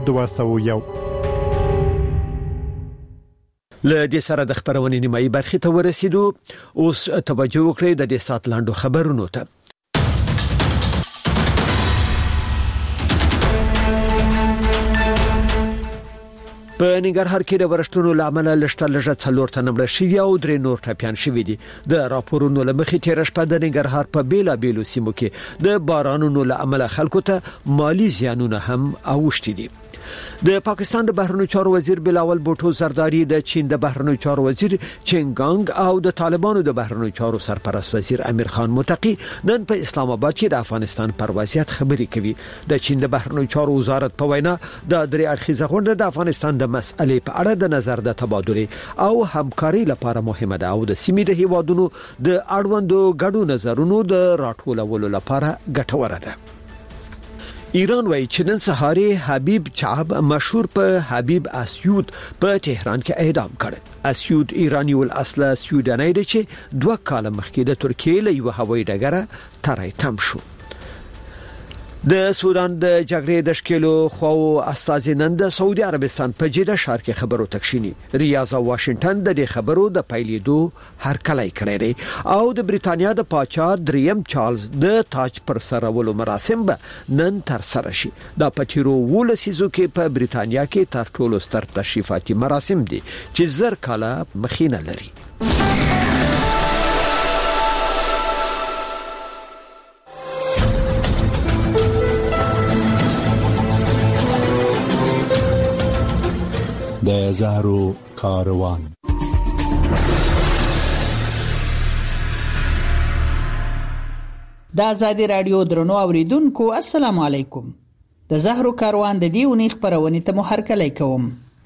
201. له دې سره د خبرونې نیمایي برخې ته ورسېدو. اوس توجه وکړئ د دې سات لاندو خبرونو ته. په ننګرهار کې د ورښتونو لامل لږه 4 تنه مړه شوي او 3 نور ټپيان شوي دي. د راپورونو لمخې تیر شپه د ننګرهار په بیلابیلو سیمو کې د بارانونو لامل خلکو ته مالی زیانونه هم اوښتي دي. د پاکستان د بهرنیو چارو وزیر بلاول بوټو زرداری، د چین د بهرنیو چارو وزیر چنګانګ او د طالبانو د بهرنیو چارو سرپرست وزیر امیر خان متقی نن په اسلام آباد کې د افغانستان پر وضعیت خبرې کوي. د چین د بهرنیو چارو وزارت په وینا د درې اړخیزه غونډه د افغانستان د مسئلې په اړه د نظر د تبادله او همکاري لپاره مهمه ده او د سیمې د هیوادونو د اړوندو ګډو نظرونو د راټولولو لپاره ګټوره ده. ایران وایي چې نن سهار حبیب چعب مشهور په حبیب اسیود په تهران کې اعدام کړ. اسیود ایرانی ول اصله سویډنۍ دی چې 2 کال مخکې د ترکیې له یو هوایي ډګره ترای تم شو. د سودان د جګړې د شکلو خو استازي نن د سعودي عربستان په جده ښار کې خبرو تکشینی. ریاض او واشنگټن د دې خبرو د پیلېدو هرکلی کړی دی او د بریتانیا د پاچا دریم چارلز د تاج پر سرولو مراسم به نن تر سره شي. دا پټیرو ولسیزو کې په بریتانیا کې تر ټولو ستر تشریفاتي مراسم دي چې زر کاله مخینه لري. د زهرو کاروان. د آزادی رادیو درنو اوریدونکو السلام علیکم. د زهرو کاروان د دې اونۍ خبرونه ته مو هرکلی کوم.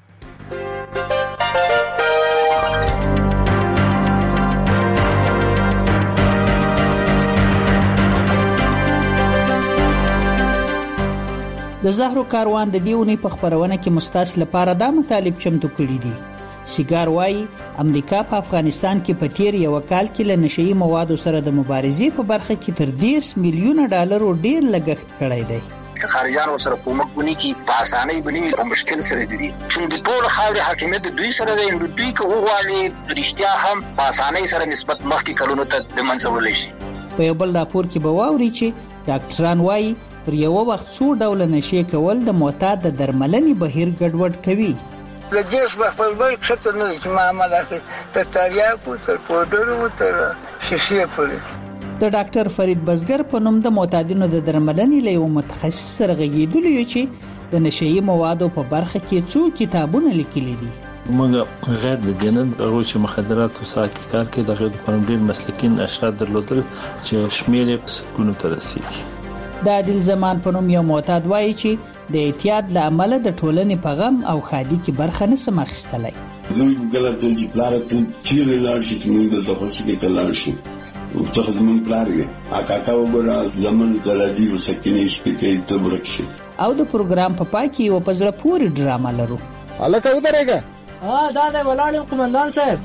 د زهرو کاروان د دیونی په خبرونه کې مستاس لپاره دا مطالب چمتو کړی دي. سیګار وايي امریکا په افغانستان کې په تیر یو کال کې له نشئی موادو سره د مبارزې په برخه کې تر 10 میلیونه ډالرو ډیر لګښت کړی دی. خارجان ورسره کومک ونی کی په اسانۍ بنی او مشکل سره دي چې د ټول خاورې حاکمیت دوی سره دی. دوی کوو غواړي رښتیا هم په اسانۍ سره نسبت مخکې کلونو ته د منځول شي. په یو بل راپور کې به واوري چې ډاکټران وايي پر یو وخت څو ډول نشي کول د معتاد د درملنې بهیر ګډوډ کوي. د جېش په خپل بل څه نه چې معاملې کوي تر تریاکو تر پودرو تر شیشې پورې. د ډاکټر فرید بزګر په نوم د معتادینو د درملنې له یو متخصص سره غږیدلی چې د نشئی موادو په برخه کې څو کتابونه لیکلي دي. موږ غیر د جنن او چې مخدرات او ساکي کار کې د غیر قانوني مسلکین اشرا درلودل چې شمیرې په سکونو تر رسیدي. د عادل زمان په نوم یو معتاد وایي چې د اعتیاد له امله د ټولنې په غم او خادي کې برخه نه سم اخیستلی. زه ګلت چې پلار ته چیرې لاړ شي چې موږ د خوشي کې تلل شو او څه زمون پلار یې اکاکا وګړه زمون کلاجی وسکینې شپې ته برکشي. او د پروګرام په پای کې یو پزړه پوری ډرامه لرو. الکه ودرېګه دا د ولاړ قومندان صاحب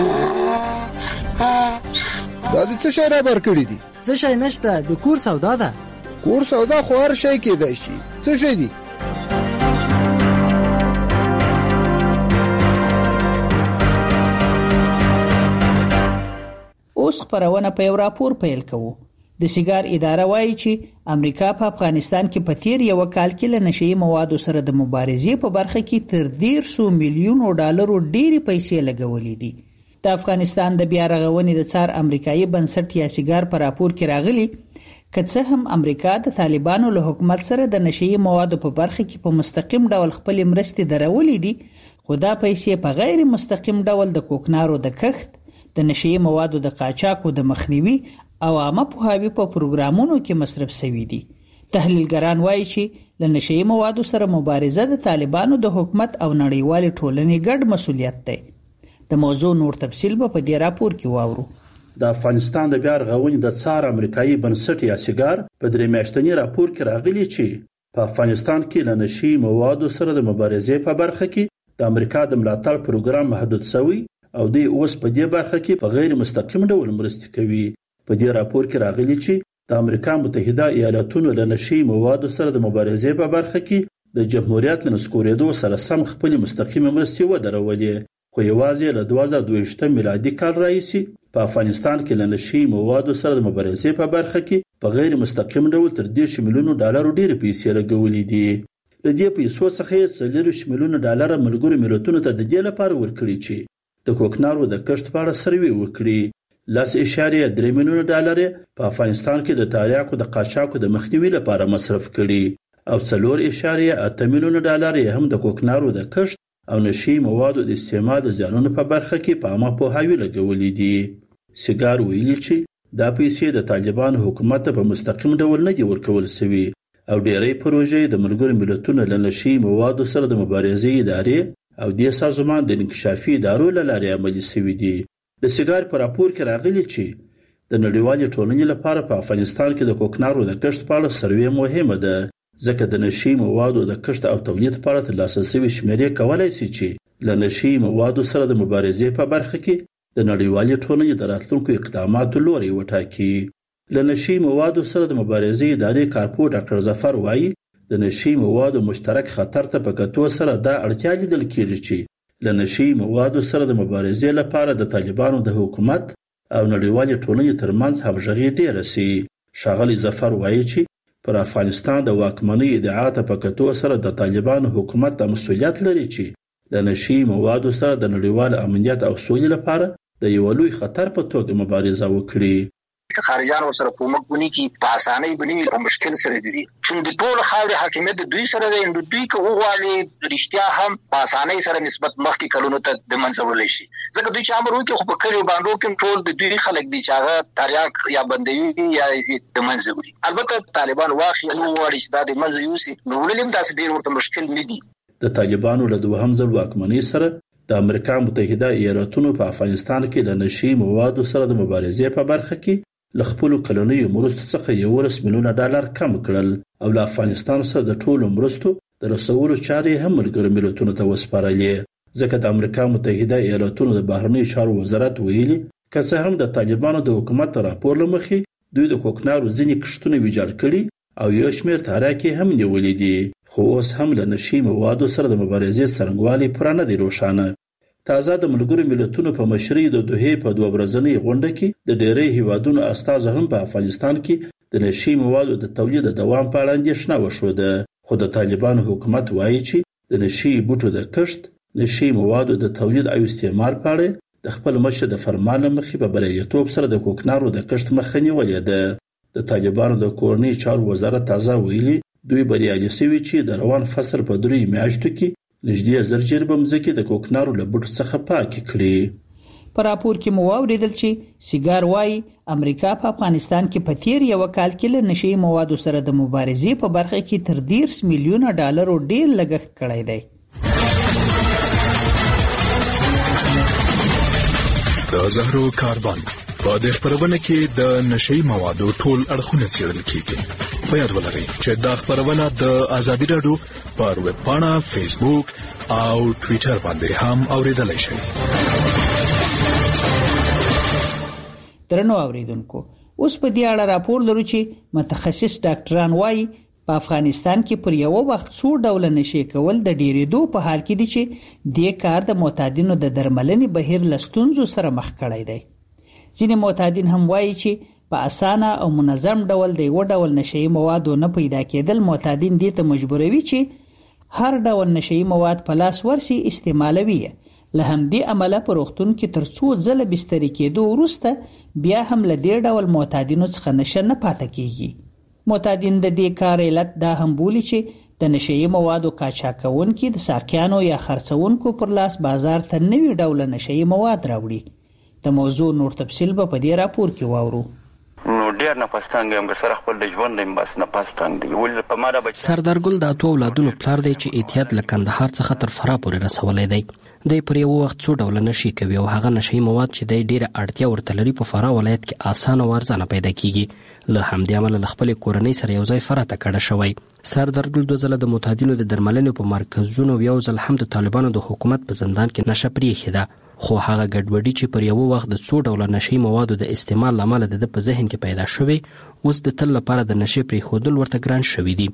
دا د څه شی را بر کړی دي؟ څه شی نشته، د کور سودا ده. کور سودا خو هر شی کېدای شي. څه شی دي؟ اوس خبرونه په یو راپور پیل کوو. د سیګار اداره وایي چې امریکا په افغانستان کې په تیر یو کال کې له نشئی موادو سره د مبارزې په برخه کې تر 100 میلیون ډالرو ډېری پیسې لګولې دي. د افغانستان د بیا رغونې د څار امریکایي بنسټ یا سیګار په راپور کې راغلي که څه هم امریکا د طالبانو له حکومت سره د نشئی موادو په برخه کې په مستقیم ډول خپل مرستې درولې دي، خو دا پیسې په غیر مستقیم ډول د کوکنارو د کښت، د نشئی موادو د قاچاقو د مخنیوي او عامه پوهاوي په پروګرامونو کې مصرف شوي دي. تحلیلګران وایي چې له نشئی موادو سره مبارزه د طالبانو د حکومت او نړیوال ټولنې ګډ مسؤلیت دی. د موضوع نور تفصیل په دې راپور کې واورو. د افغانستان د بیا رغونې د څار امریکایي بنسټ یا سیګار په درې میاشتني راپور کې راغلي چې په افغانستان کې له نشئی موادو سره د مبارزې په برخه کې د امریکا د ملاتړ پروګرام محدود شوی او د اوس په دې برخه کې په غیر مستقیم ډول مرستې کوي. په دې راپور کې راغلي چې د امریکا متحده ایالاتونو له نشئی موادو سره د مبارزې په برخه کې د جمهوریت له نسکورېدو سره سم خپل مستقیم مرستې ودرولې، خو یوازې له 2022 میلادي کال راهیسې په افغانستان کې له نشي موادو سره د مبارزې په برخه کې په غیر مستقیم ډول تر 10 میلیونو ډالرو ډېرې پیسې لګولې دي. د دې پیسو څخه 40 میلیونو ډالر ملګرو ملتونو ته د دې لپاره ورکړي چې د کوکنارو د کښت په اړه سروې وکړي. 10.3 میلیونه ډالر په افغانستان کې د تریاکو د قاچاقو د مخنیوي لپاره مصرف کړي او 4.8 میلیونه ډالر هم د کوکنارو د کښت او نشي موادو د استعمال د زیانونو په برخه کې په عامه پوهاوي لګولې دي. سیګار ویلي چې دا پیسې د طالبان حکومت په مستقیم ډول نه دي ورکول شوي او ډېری پروژې د ملګرو ملتونو له نشي موادو سره د مبارزې ادارې او د سازمان د انکشافي ادارو له لارې عملي شوي دي. د سیګار په راپور کې راغلي چې د نړیوالې ټولنې لپاره په افغانستان کې د کوکنارو د کښت په اړه سروې مهمه ده، ځکه د نشي موادو د کښت او تولید په اړه ترلاسه شوي شمیرې کولی شي چې له نشي موادو سره د مبارزې په برخه کې د نړیوالې ټولنې د راتلونکو اقداماتو لوری وټاکي. له نشي موادو سره د مبارزې ادارې کارپو ډاکټر ظفر وایي د نشي موادو مشترک خطر ته په کتو سره دا اړتیا لیدل کېږي چې له نشي موادو سره د مبارزې لپاره د طالبانو د حکومت او نړیوالې ټولنې ترمنځ همغږي ډېره شي. ښاغلی ظفر وایي چې پر افغانستان د واکمنۍ ادعا ته په کتو سره د طالبانو حکومت د مسؤلیت لري چې د نشي موادو سره د نړیوال امنیت او سولې لپاره د یو لوی خطر په توګه مبارزه وکړي. خارجان ور سره کومک ونی کی په اسانۍ بنوي او مشکل سره دي چې د ټول خاوري حاکمیت دوی سره د دوی کو غوالي رښتیا هم په اسانۍ سره نسبت مخکې کلونو ته د منځول شي، ځکه دوی چې امر وکړي خو په کلیو باندې کنټرول د دوی خلک دي چې هغه تریاک یا بندوي یا د منځوري. البته طالبان واخی نو وړي چې د منځيوسي نو ولیم تاسو ډیر ورته مشکل نه دي. د طالبانو له دوهم ځل واکمنۍ سره د امریکا متحده ایالاتونو په افغانستان کې د نشي موادو سره د مبارزې په برخه کې له خپل کلنیو مرستو څخه 11 میلیونه ډالر کم کړل او له افغانستان سره د ټولو مرستو د رسولو چارې هم ملګرو ملتونو ته وسپارلې، ځکه د امریکا متحده ایالاتونو د بهرنیو چارو وزارت ویلي که څه هم د طالبانو د حکومت راپور له مخې دوی د کوکنارو ځینې کښتونه ویجاړ کړي او یو شمېر تاریکې هم نیولې دي، خو اوس هم له نشي موادو سره د مبارزې څرنګوالي پوره نه دی روښانه. تازه د ملګرو ملتونو په مشرۍ د دوحې په 2 ورځنۍ غونډه کې د ډېری هیوادونو استازو هم په افغانستان کې د نشي موادو د تولید د دوام په اړه اندېښنه وښوده، خو د طالبانو حکومت وایي چې د نشي بوټو د کښت، نشي موادو د تولید او استعمال په اړه د خپل مشر د فرمان مخې په بریالیتوب سره د کوکنارو د کښت مخه نیولې ده. د طالبانو د کورنۍ چارو وزارت تازه ویلي دوی بریالي شوي چې د روان فصل په 3 میاشتو کې نږدې 1000 جربه مځکې د کوکنارو له بوټو څخه پاکې کړي. په راپور کې مو واوریدل چې سیګار وايي امریکا په افغانستان کې په تیر یو کال کې له نشي موادو سره د مبارزې په برخه کې تر 10 میلیونه ډالر ډیر لګښت کړی دی. د زهرو کاربن په دې خبرونه کې د نشي موادو ټول اړخونه څېړل کیږي. په یاد ولرئ چې دا خبرونه د ازادي راډیو پر ویب پاڼه، فیسبوک او ټویټر باندې هم اوریدلای شئ. درنو اوریدونکو، اوس په دې اړه راپور لرو چې متخصص ډاکټران وایي په افغانستان کې پر یو وخت څو ډول نشي کول د ډیرېدو په حال کې دي چې د کار د معتادینو د درملنې بهیر لستونزو سره مخ کړی دی. ځینې معتادین هم وایي چې په اسانه او منظم ډول د یو ډول نشي موادو نه پیدا کېدل معتادین دې ته مجبوروي چې هر ډول نشي مواد په لاس ورسي استعمالوي. له همدې عمله په روغتون کې تر څو ځله بستري کېدو وروسته بیا هم له دې ډول معتادینو څخه نشه نه پاتې کیږي. معتادین د دې کار علت دا هم بولي چې د نشي موادو قاچاقونکي د ساقيانو یا خرڅونکو پر لاس بازار ته نوي ډول نشي مواد راوړي. د موضوع نور تفصیل به په دې راپور کې واورو. نو ډیر نه پښتنګ هم سره خپل د ژوند د بس نه پښتنګ دی ول په ماره بچ سردار ګل د اتو اولادونو پلار دی چې احتیاط له کندهار څخه تر فراه پورې رسولای دی. د پر یو وخت څو ډول نشي کوي او هغه نشي مواد چې د ډیره اړتیا ورته لري په فراه ولایت کې اسانه ورزنه پیدا کیږي. له همدې عمله خپل کورنۍ سره یو ځای فراه ته کډه شوی. سردار ګل د زله د معتادینو د درملنې په مرکزونو یو ځل هم د طالبانو د حکومت په زندان کې نشه پریښې ده، خو هغه ګډوډي چې پر یو وخت د څو ډول نشي موادو د استعمال لامل د په ذهن کې پیدا شوی اوس د تل لپاره د نشي پرې خودل ورته ګران شوی دی.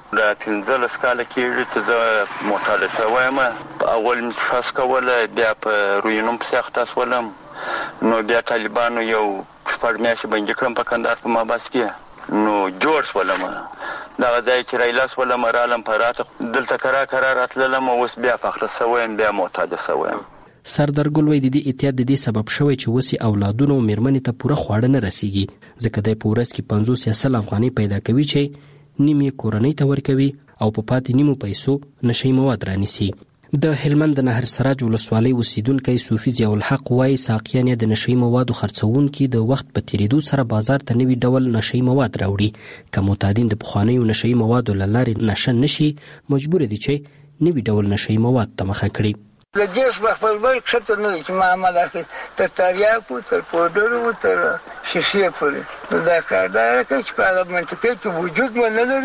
دا 15 کال کې چې زه معتاد شوم. اول مشخص کوله بیا په روینوم په سختاس ولم نو بیا طالبانو یو فرمیاش باندې کړم په کندهار په ماباس کې نو جوړ ولم دا ځای چې رایلاس ولم رالم پراته دلته قرار اتللم اوس بیا فخر سویم بیا معتاد سویم. سردار ګل وای د دې احتیاط د دې سبب شوی چې وسی اولادونو میرمنې ته پوره خواړه نه رسیږي ځکه د پورس کې 50 افغانۍ پیدا کوي چې نیمه کورنۍ ته ورکوي او په پاتې نیمو پیسو نشي مواد رانیسي. د هلمند د نهر سراج ولسوالۍ اوسیدونکو صوفي ضیاء الحق وای ساقيان د نشي موادو خرڅونکو د وخت په تیریدو سره بازار ته نوي ډول نشي مواد راوړي که معتادین د بخوانیو نشي موادو لارې نشه نشي مجبور دي چې نوي ډول نشي مواد ته مخه کړي. د دیش په خپل بل کښته نه چې معامله کوي تر تریاکو تر پودرو تر شیشې پورې دا کار دا کوي چې په منطقه کې وجود مو نه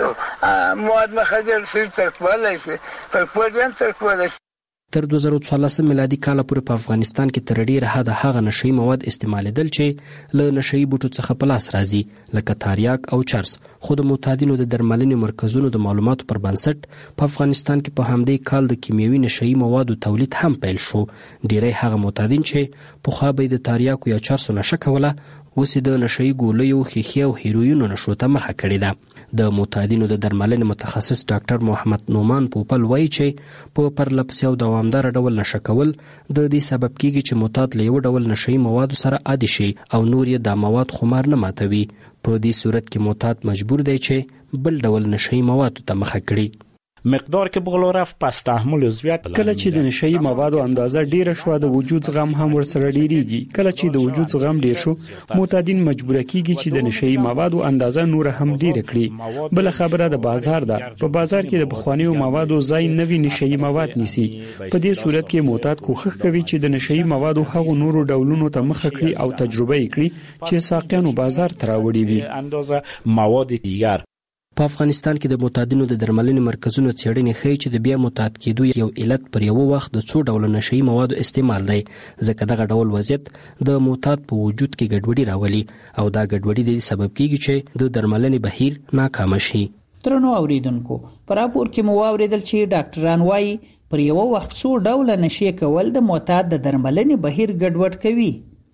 لري مواد مخدر سر تر کولای شي پر پودران تر کولای شي. تر 2014 میلادي کال پورې په افغانستان کې تر ډیره حد هغه نشي مواد استعمالیدل چې له نشي بوټو څخه په لاس راځي لکه تاریاک او چرس. خو د معتادینو د درملنې مرکزونو د معلوماتو پر بنسټ په افغانستان کې په همدې کال د کیمیاوي نشي موادو تولید هم پیل شو. ډیری هغه معتادین چې په خوا به د تاریاکو یا چرسو نشه کوله اوس د نشي ګولیو خيخي او هیروینو نشو ته مخه کړې ده. د معتادینو د درملنې متخصص ډاکټر محمد نومان پوپل وایي چې په پرلپسې او دوامدار ډول نشه کول د دې سبب کیږي چې معتاد له یو ډول نشي موادو سره عادي شي او نور یې د مواد خمار نه ماتوي. په دې صورت کې معتاد مجبور دی چې بل ډول نشي موادو ته مخه کړي. مقدار که بغلو رفت پس تحمل زیات کله چې د نشئی موادو اندازه ډیره شو د وجود زغم هم ورسره ډیریږي. کله چې د وجود زغم ډیر شو معتادین مجبور کیږي چې د نشئی موادو اندازه نور هم ډیره کړي. بل خبره د بازار ده. په بازار کې د بخوانیو موادو ځای نوي نشئی مواد نیسي. په دې صورت کې معتاد کوښښ کوي چې د نشئی موادو هغو نورو ډولونو ته مخه کړي او تجربه یې کړي چې ساقيانو بازار ته راوړي وي. اندازه مواد دیگر په افغانستان کې د معتادینو د درملنې مرکزونو څېړنې ښیي چې د بیا معتاد کېدو یو علت پر یو وخت د څو ډول نشئی موادو استعمال دی ځکه دغه ډول وضعیت د معتاد په وجود کې ګډوډي راولي او دا ګډوډي د سبب کیږي چې د درملنې بهیر ناکام شي. ترنو اوریدونکو پر راپور کې مو اوریدل چې ډاکټران وایي پر یو وخت څو ډول نشي کول د معتاد د درملنې بهیر ګډوډ کوي.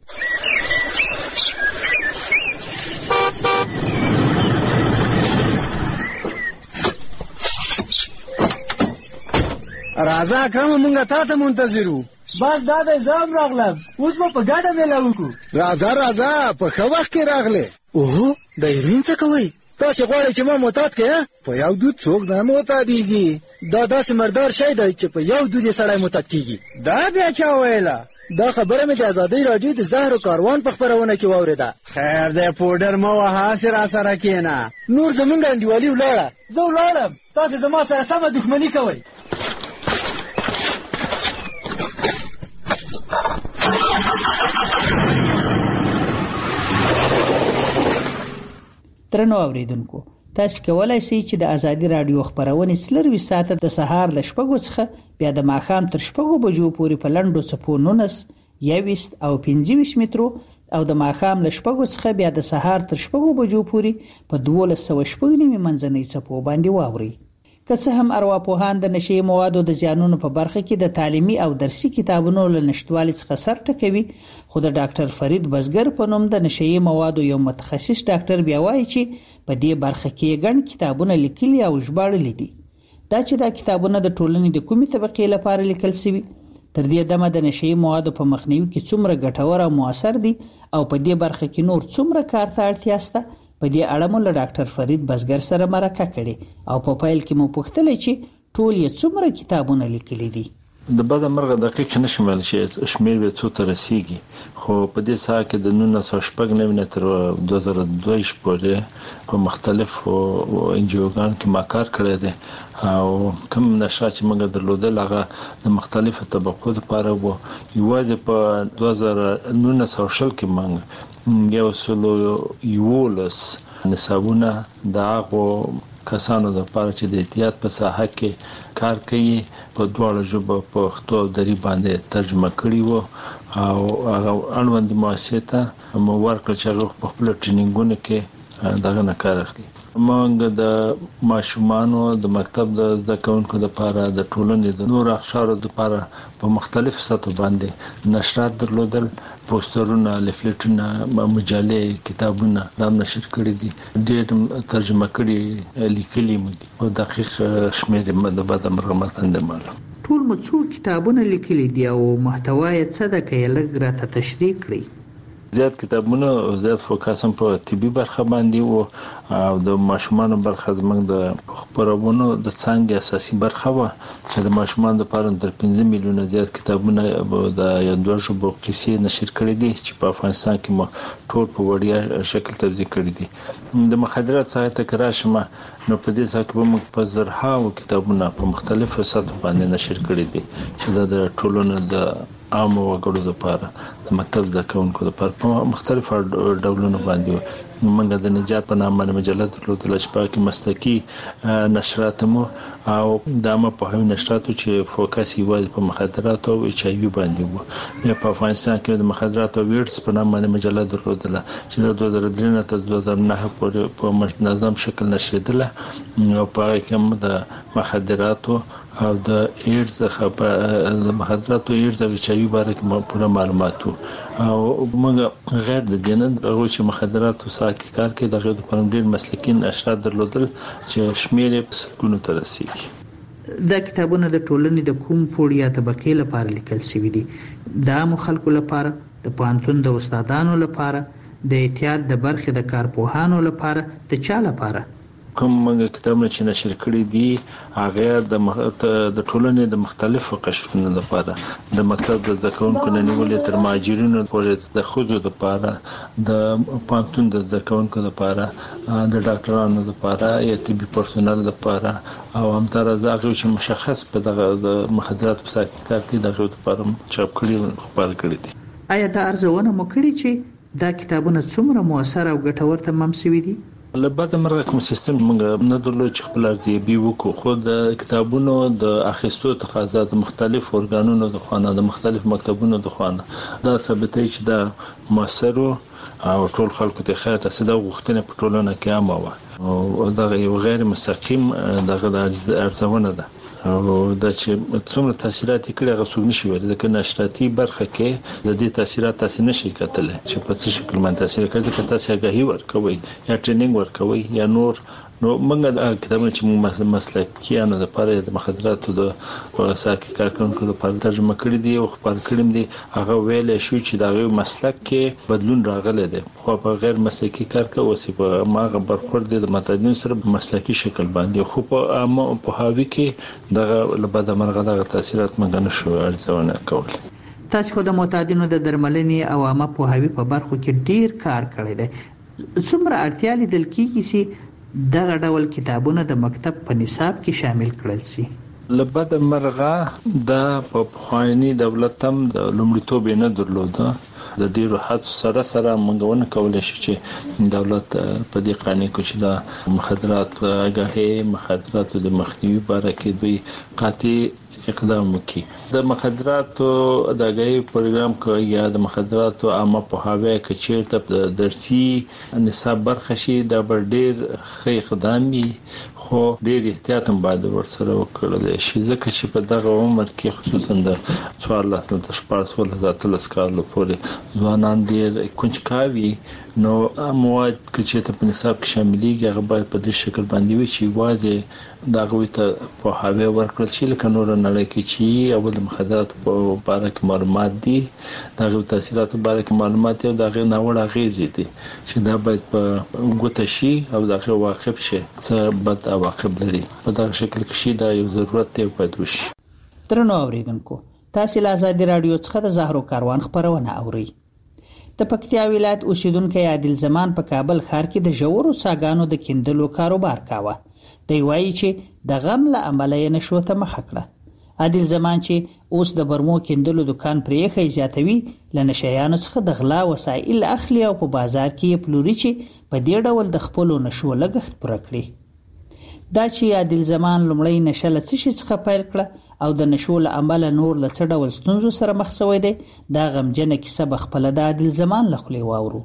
راځه کوم مونږه تاسو منتظرو. بس دا د زام راغلم اوس په ګډه ویلا وکړو. راځه په خو وخت کې راغله. اوه د هیروین څه کوي؟ تاسو غواړئ چې ما معتاد کړئ؟ په یو دود څوک نه معتادیږي. دا داسې مردار شی دی چې په یو دود سړی معتاد کیږي. دا بیا چا ویله؟ دا خبره مې د ازادۍ راډیو د زهر کاروان په خبرونه کې واوریده. خیر دی پودر مو وها سره سره کینا نور زمونږ انډیوالي ولاړه. زه ولاړم تاسو زما سره سمه دښمني کوئ. ترنو اوریدونکو تاسو کولای شئ چې د ازادي رادیو خبرونه سلروي ساعت د سهار ل شپږو څخه بیا د ماښام تر شپږو بجو پورې په لندو چپو 19 21 او 25 مترو او د ماښام ل شپږو څخه بیا د سهار تر شپږو بجو پورې په 1290 منځنۍ چپو باندې واوري. که څه هم ارواپوهان د نشي موادو د زیانونو په برخه کې د تعلیمي او درسي کتابونو له نشټوالي څخه سر ټکوي خو د ډاکټر فرید بزګر په نوم د نشي موادو یو متخصص ډاکټر بیا وایي چې په دې برخه کې ګڼ کتابونه لیکلي او ژباړلي دي. دا چې دا کتابونه د ټولنې د کومې طبقې لپاره لیکل شوي تر دې دمه د نشي موادو په مخنیوي کې څومره ګټور او موثر دي او په دې برخه کې نور څومره کار ته اړتیا شته په دې اړه مو له ډاکټر فرید بزګر سره مرکه کړې او په پایل کې مو پوښتنه چې ټول یې څومره کتابونه لیکلي دي. د بد مرغه دقیق نشمل شي شمیر به څو تر رسیږي خو په دې ساعت کې د 1999 تر 2002 پورې په مختلفو انجیوګان کې ما کار کړی دی او کوم نشه چې موږ درلودل هغه د مختلفو طبقو لپاره وو. یوازې په 2019 کې موږ یو سلو یولس نصابونه د هغو کسانو لپاره چې د احتیاط په ساحه کې کار کوي په دواړو ژبو پښتو او دري باندې ترجمه کړي وو او هغه اړوند مؤسسه ته مو ورکړ چې هغه په خپل ټریننګونو کې دغه نه کار اخلي. موږ د ماشومانو د مکتب د زده کوونکو لپاره د ټولنې د نور اقشارو لپاره په مختلف سطحو باندې نشرات درلودل، پوسټرونه، لیفلیټونه، مجلې، کتابونه دا نشر کړي دي، ډېر ترجمه کړي لیکلي دي او دقیق شمېر د بعد مرغمتن د معلوم. ټول مو څو کتابونه لیکلي دي او محتوا یې څه ده که یې لږ راته تشریح کړئ؟ زیات کتابونه او زیات فوکس هم په طبي برخه باندې او د ماشومانو برخه زموږ د خبرونو د څنګه اساسي برخه و چې د ماشومانو لپاره تر 15 میلیونه زیات کتابونه د یادو ژبو قصې نشر کړي دي چې په افغانستان کې مو ټول په وړیا شکل توزیع کړي دي. د مخدرات ځای ته کراشمه نو په دې ځکه به موږ په زرهاو کتابونه په مختلفو سطحو باندې نشر کړي دي چې د ټولنې د عام وګړو لپاره د مکتب زده کوونکو لپاره په مختلفو ډولونو باندې موږ د نجات په نامه مجله درلودل چې پاکي مسلکي نشرات مو او دامه په هغه نشراتو چې فوکس یې په مخدرات او ایچ ای وی باندې وو. په افغانستان کې د مخدرات او ویډز په نامه مجله درلودل چې د 2003 نه تر 2009 پورې په منظم شکل نشریدله او په هغه کې د مخدرات او د ایډز د مخدرات او ایډز او ایچ ای وی باره کې پوره معلومات او موږ غیر د دین هغه چې مخدرات او ساکي کار کې د غیر په ډیر مسلکین اشرات درلودل چې شمیر په سلګونو ته رسیدي. دا کتابونه د ټولنې د کوم پوړ یا طبقې لپاره لیکل شوي دي؟ د عام خلکو لپاره، د پوهنتون د استادانو لپاره، د احتیاط د برخې د کارپوهانو لپاره، د چا لپاره؟ کوم موږ کتابونه چې نشر کړي دي هغه د ټولنې د مختلفو قشرونو لپاره، د مکتب د زده کوونکو نه نیولې تر مهاجرینو پورې، د ښځو لپاره، د پوهنتون د زده کوونکو لپاره، د ډاکټرانو لپاره یا طبي پرسونل لپاره او همدارنګه هغه چې مشخص په دغه د مخدرات په ساکي کار کې دغه لپاره چاپ کړي او خپاره کړي دي. آیا دا ارزونه مو کړې چې دا کتابونه څومره موثر او ګټور تمام شوي دي؟ لبعد مرغه کوم سیستم موږ نه درلود چې خپل ارزیابي وکړو، خو د کتابونو د اخیستو تقاضا د مختلف ارګانونو د خوانه، د مختلف مکتبونو د خوانه دا ثابتوي چې دا موثر او ټول خلکو ته خیر رسیدو غوښتنه په ټولنه کې عامه و او دا یو غیر مستقیم دغه ارزونه ده او دا چې څومره تاثیرات کړي هغه څوک نشي ویل، ځکه نشراتي برخه کې د دې تاثیرات تاسو نشي کتل چې په څه شکل باندې تاثیر کوي، ځکه تاسو هغه ورکوي یا ټریننګ ورکوي یا نور. نو موږ د کتابونو چې موږ مسلکیانو د لپاره د مخدراتو د ساکي کارکونکو لپاره ترجمه کړي دي او خبر کړم دي، هغه ویل شو چې دا یو مسلک کې بدلون راغلی دی، خو په غیر مسلکي کار کې اوسې په ماغه برخورد د متدین سره په مسلکي شکل باندې، خو په عامه په هاوی کې دغه لبد مرغه دغه تاثیرات موږ نه شو ارزونه کول. تاسو خو د معتادینو د درملنې او عامه په هاوی په برخو کې ډیر کار کړی دی، څومره اړتیا لیدل کیږي چې دغه ډول کتابونه د مکتب په نصاب کې شامل کړل شي؟ لبد مرغه د پخوانی دولت هم د لومړیتوب نه درلوده، د ډیرو حد سره منګونه کولای شي چې دولت په دې قانون کې چې د مخدرات غاهي مخدرات د مخنیوي لپاره کې دوی قاطع اقدام وکړي. د مخدراتو د غي پروګرام کوي یا د مخدراتو عامه په هاوی کې چیرته د درسي نصاب برخه شي دا ډیر ښه اقدام وي، خو ډیر احتیاط هم باید ورسره وکړل شي، ځکه چې په دغه عمر کې خصوصا د 14 نه 14 کال پورې ځوانان ډیر کنجکاوي، نو مواد چې په نصاب کې شاملېږي هغه باید په دې شکل باندې وي چې واځي دا غوي ته په هاوی ورکړل شي، لکه نور نړۍ کې چې اول د مخدرات په اړه کې معلومات دي، دا غو تاثیرات په اړه کې معلومات او دا غي ناوړه غیزي دي چې دا باید په ګوته شي او دا غو واقف شي څه بد عواقب لري، په دا شکل کې شي دا یو ضرورت دی په دوش. ترنو اوریدونکو، تاسو له آزادي رادیو څخه د زهرو کاروان خبرونه اورئ. د پکتیا ولایت اوسیدونکو عادل زمان په کابل ښار کې د ژورو څاګانو د کیندلو کاروبار کاوه. دی وایي چې د غم له عمله یې نشو ته مخه کړه. عادل زمان چې اوس د برمو کیندلو دکان پرېخی زیاتوي، له نشیانو څخه د غلا وسایل اخلي او په بازار کې یې پلوري چې په دې ډول د خپلو نشو لګښت پوره کړي. دا چې عادل زمان لومړی نشه له څه شي څخه پیل کړه او د نشو له عمله نور له څه ډول ستونزو سره مخ شوی دی، دا غمجنه کیسه به خپله د عادل زمان له خولې واورو.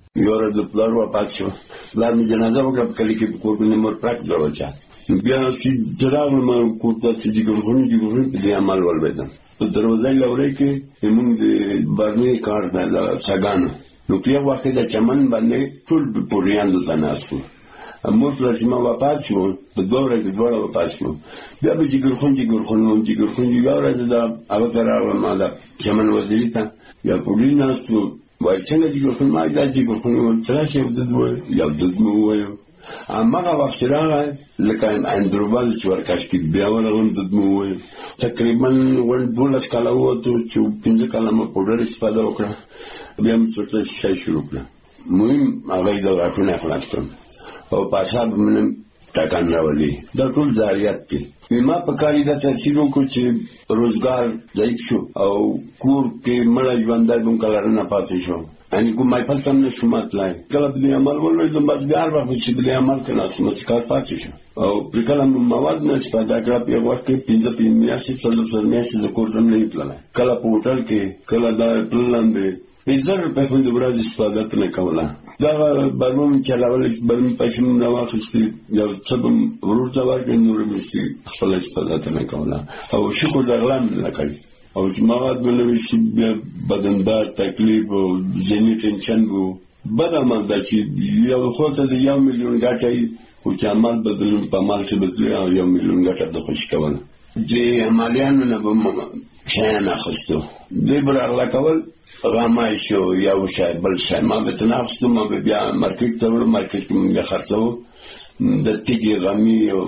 یو ورځ د پلار وفات شو. پلار مې جنازه وکړه په کلي کې په کور باندې مور پراک راوچا. بیا چې راغلم کور ته چې جګرخوني په دې عمل ولوېدم. په دروازه لوري کې موږ د برني کار د ساګانو نو په یو وخت د چمن باندې ټول پوریان د تناسو امور چې ما وفات شو په دوره کې دوړه وفات شو. بیا به جګرخوني یو ورځ دا هغه راغلم ما د چمن وزیری ته یا پولی ناستو وای څنګه جګرخوني ما دا جګرخوني ولتراش یو د مو وایو امغه وخت راغی لکه اندروبال چې ورکاش کې بیا ورغلم د مو وایو تقریبا 12 کاله وته چې 15 کاله ما پوډر استفاده وکړه. بیا مې څه شي شروع کړ. مهم هغه د غاښونو خلاص کړم او پاشا من ټاکان راولي دا ټول ضرورت دي. ما په کاری دا تاثیر وکړ چې روزګار ضعیف شو او کور کې مړ ژوندای دوم کلارونه پاتې شو. अनि کوم مای په تم نه شو ماتلای کله به عمل ولوي زم بس بیا راځي چې به عمل کړه سم کار پاتې شو او پر کله مواد نه استفاده کړه په وخت کې 15 میاشتې څلور میاشتې د کور ته نه تلل. کله په هوټل کې کله دا پلان دی زر په خو د ورځ استفاده نه کوله. دا برمون چلاول برمون پښم نه واخستي یو څه ورته ورګ نور مستي خپل استفاده نه کوله او شکر درلان لکړي او مواد بلوي چې بدندار تکلیف او ځینې ټینشن وو. بد عمل دا چې یو خو ته د 1 میلیون ګټای او چې عمل بدلون په مال څه بدلي او 1 میلیون ګټه د خوش کوله. دې عملیانو نه به شان اخستو دې بر الله کول غامای شو یو شای بل شای ما به تنافس ما به بیا مارکیټ ته ور مارکیټ کې موږ خرڅو د تیګي غمی او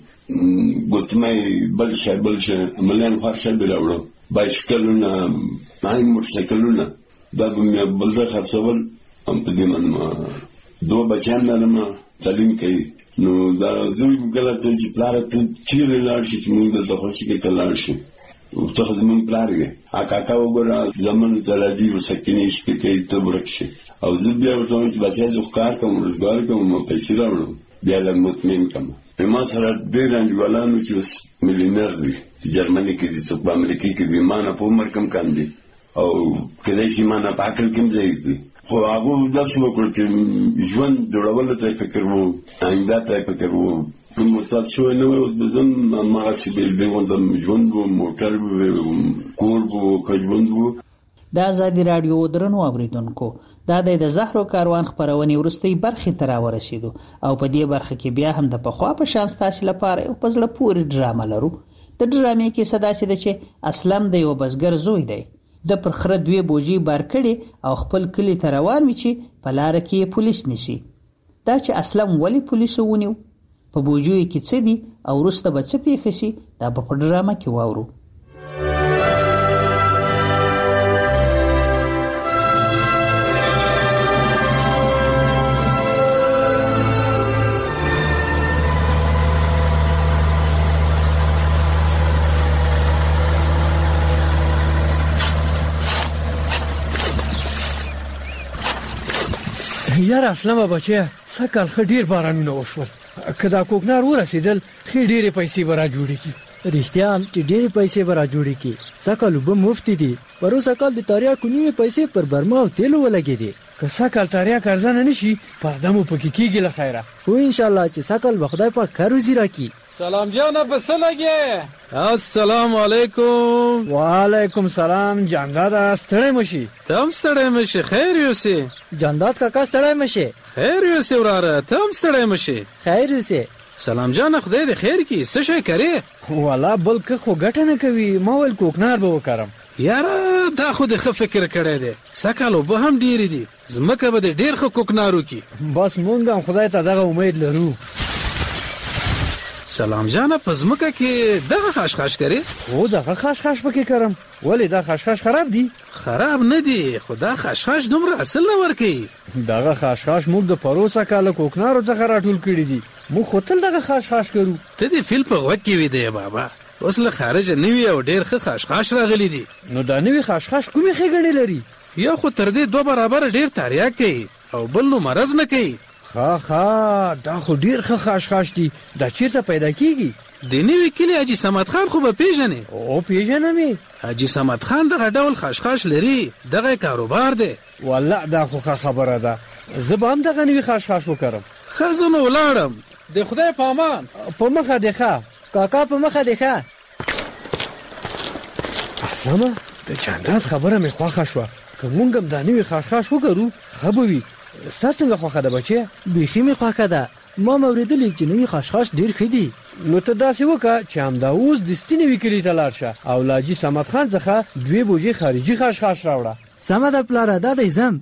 ګوتمه بل شای مليان خرڅه بلاوړو بایسکلونه نای موټرسایکلونه دا به بل ځای خرڅول هم په دې باندې دوه بچیان لرم تعلیم کوي. نو دا زوی ګلته چې پلار ته چیرې لاړ شي چې موږ د خوشي کې تلل شي او څه خدمت پلارګه اکاکا وګوره زمون تلادي وسکینې شپې ته ورکشي او زه بیا ورته چې بچا زه کار کوم روزګار کوم پیسې راوړم بیا له مطمئن کوم. ما سره ډېر انډیوالانو چې مليونر دي جرمني کې دي څوک په امریکا کې دي ما نه په عمر کم کم دي او کله چې ما نه پاکل کوم ځای دي خو هغه داسې وکړ چې ژوند جوړول ته فکر وو آینده ته فکر وو کوم متات شو نه اوس بدن ما چې به وندم ژوند وو موټر وو کور وو کژوند وو. د ازادي رادیو درنو اوریدونکو دا د زهرو کاروان خبرونه ورستي برخه تر ورسېدو او په دې برخه کې بیا هم د پخوا په شان ستاسو لپاره یو پزله پوری ډرامه لرو. د ډرامې کې صدا شي چې اسلم د یو بزګر زوی دی د پرخره دوی بوجي بار کړي او خپل کلی ته روان وي چې په لار کې پولیس نسی. دا چې اسلم ولی پولیس ونیو په بوجوي کې څه دي او ورسته به څه پیښ شي دا په ډرامه کې واورو. یار اسلام بچیا سکل خډیر بارانونه وشول کدا کوکنار ورسېدل خې ډېرې پیسې برا جوړې کی رښتیا چې ډېرې پیسې برا جوړې کی سکل به مفتی دي پرو سکل د تاریا کونی پیسې پر برما او تیلو ولګې دي که سکل تاریا کارزانه نشي پردمو پکې کیږي له خیره خو ان شاء الله چې سکل بخدای په کارو زیرا کی. سلام جانا بس لګي. السلام علیکم. وعلیکم سلام جانداد ستړی مشي. تم ستړی مشي خیر یوسي. جانداد کاکا ستړی مشي. خیر یوسي وراره تم ستړی مشي. خیر یوسي. سلام جان خدای دې خیر کی څه شي کوي. والا بلکې خو ګټه نه کوي ما ول کوکنار به وکړم. یاره دا خو د فکر کړی دی سکالو به هم ډیر دي زمکه به ډیر خو کوکنارو کی بس مونږ هم خدای ته دغه امید لرو. سلام جانا پزمکه کې دغه خشخاش کوي. او دغه خشخاش پکې کرم ولی دا خشخاش خراب دي؟ خراب نه دي خدا خشخاش دومره اصل نه ورکی. دغه خشخاش موږ د پروسه کال کوکنارو څخه راټول کړی دي موږ خپل دغه خشخاش کرو. ته دې فیل په وګ کې وې دی بابا اوس له خارج نوی او ډیر ښه خشخاش راغلي دي. نو دا نوی خشخاش کومې ښېګڼې لري؟ یو خو تر دې 2 برابر ډیر تاریاک کوي او بل نو مرز نه کوي. ها دا خو ډیر ښه خشخاش دي دا چیرته پیدا کیږي؟ د نوی کلی حاجی صمد خان خو به پیژنې. او پیژنم حاجی صمد خان دغه ډول خشخاش لري دغه کاروبار دی. والله دا خو خبره ده زه به هم دغه نوي خاشخاش وکړم. ښه زه نو ولاړم. د خدای په امان. په مخه دې ښه کاکا، په مخه دې ښه. اسلامه د جانداد خبره مې خوښه شوه. که مونږ هم دا نوي خاشخاش وکړو ښه به وي. ستا څنګه خوښه ده بچیه؟ بیخي مې خوښه ده. ما اورېدلي چې نوي خاشخاش ډېر ښه دي. نو ته داسې وکړه چې همدا اوس دستي نوي کلي ته لاړ شه او له حاجي صمد خان څخه 2 بوجۍ خارجي خاشخاش راوړه. سمه ده پلاره، دا دی ځم.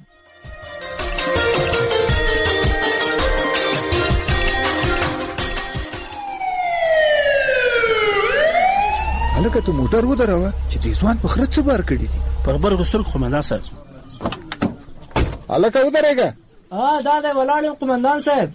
هلکه ته موټر ودروه چې دې ځوان په خره څه بار کړي دي. په غبرګو سترګو قومندان صاحب. هلکه ودرېږه. دا دی ولاړ یم قومندان صاحب.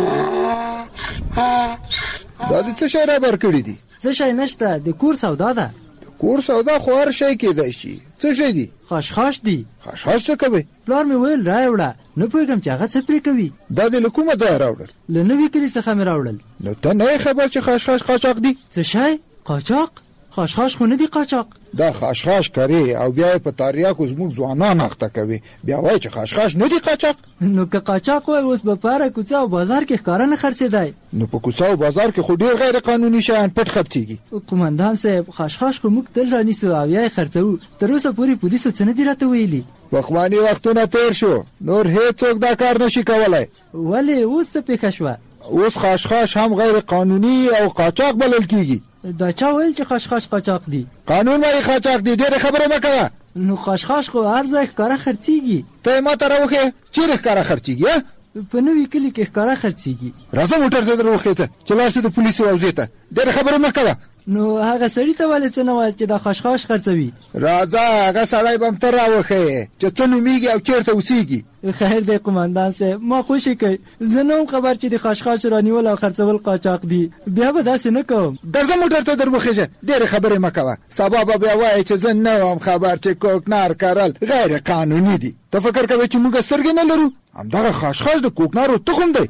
دا دې څه شی را بار کړي دي؟ څه شی نشته، د کور سودا ده. د کور سودا خو هر شی کېدای شي. څه شی دي؟ خاشخاش دي. خاشخاش څه کوي؟ پلار مې ویل راوړه، نه پوهېږم چې هغه څه پرې کوي. دا دې له کومه ځایه راوړل؟ له نوي کلي څخه مې راوړل. نو ته نه یې خبر چې خاشخاش قاچاق دي؟ څه شی؟ قاچاق؟ خاشخاش خو نه دي قاچاق. دا خاشخاش کوي او بیا په تاریاکو زموږ ځوانان اخته کوي، بیا وایي چې خاشخاش نه دي قاچاق. نو که قاچاق وای اوس به پاره کوڅه او بازار کې ښکاره نه خرڅېدای. نو په کوڅه او بازار کې خو ډېر غیر قانوني شیان پټ خرڅېږي. قومندان صاحب، خاشخاش خو موږ تل رانیسو او یا یې خرڅوو. تر اوسه پورې پولیسو څه نه دي راته ویلي. پخواني وختونه تیر شو، نور هیڅوک دا کار نشي کولی. ولې اوس څه پېښه شوه؟ اوس خاشخاش هم غیر قانوني او قاچاق بلل کیږي. دا چا ویل چې خاشخاش قاچاق دي؟ قانون وايي قاچاق دي. ډېرې خبرې مه کوه. نو خاشخاش خو هر ځای ښکاره خرڅېږي. ته یې ماته راوښیې چیرې ښکاره خرڅېږي؟ په نوي کلي کې ښکاره خرڅېږي. راځه موټر ته در وخېځه چې لاړ شو د پولیسو حوزې ته. ډېرې خبرې مه کوه. نو هغه سړي ته ولې څه نه وایاست چې دا خاشخاش خرڅوي؟ راځه هغه سړی به م ته راوښیې چې څه نومېږي او چېرته اوسېږي. خیر دی قومندان صاحب، ما خوشي کوي. زه نه وم خبر چې د خاشخاش رانیول او خرڅول قاچاق دي. بیا به داسې نه کوم. درځه موټر ته در وخېژه. ډېرې خبرې مه کوه. سبا به بیا وایې چې زه نه وم خبر چې کوکنار کرل غیر قانوني دي. ته فکر کوې چې موږ سترګې نه لرو؟ همدغه خاشخاش د کوکنارو تخم دی.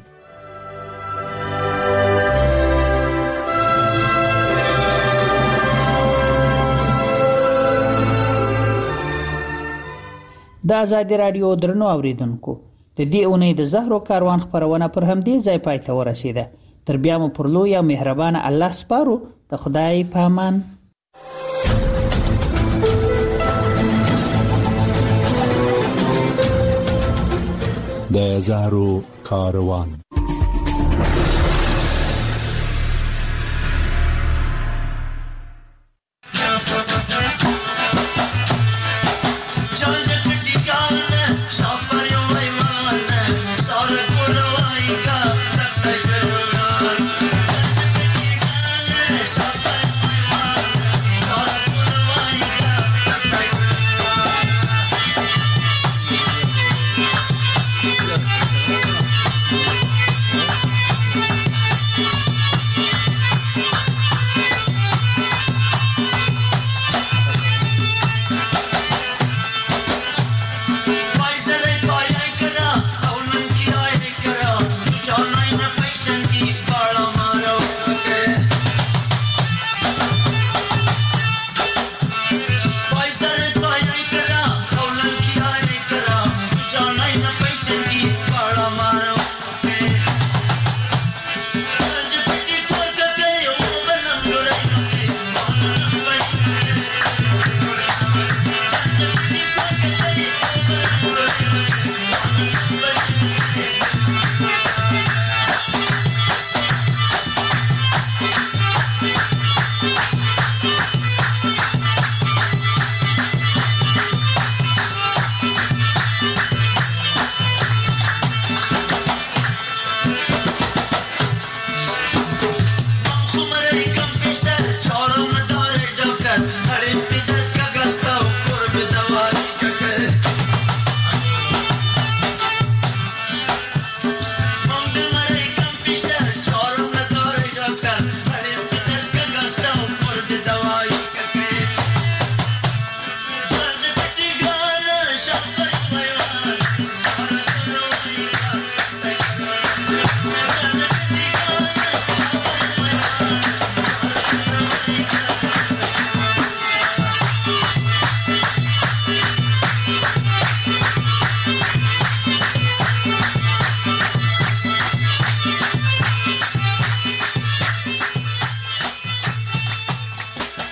د ازادي رادیو درنو اوریدونکو، د دې اونۍ د زهرو کاروان خپرونه پر همدې ځای پای ته ورسېده. تر بیا مو پر لوی او مهربانه الله سپارو. د خدای په امان. د زهرو کاروان.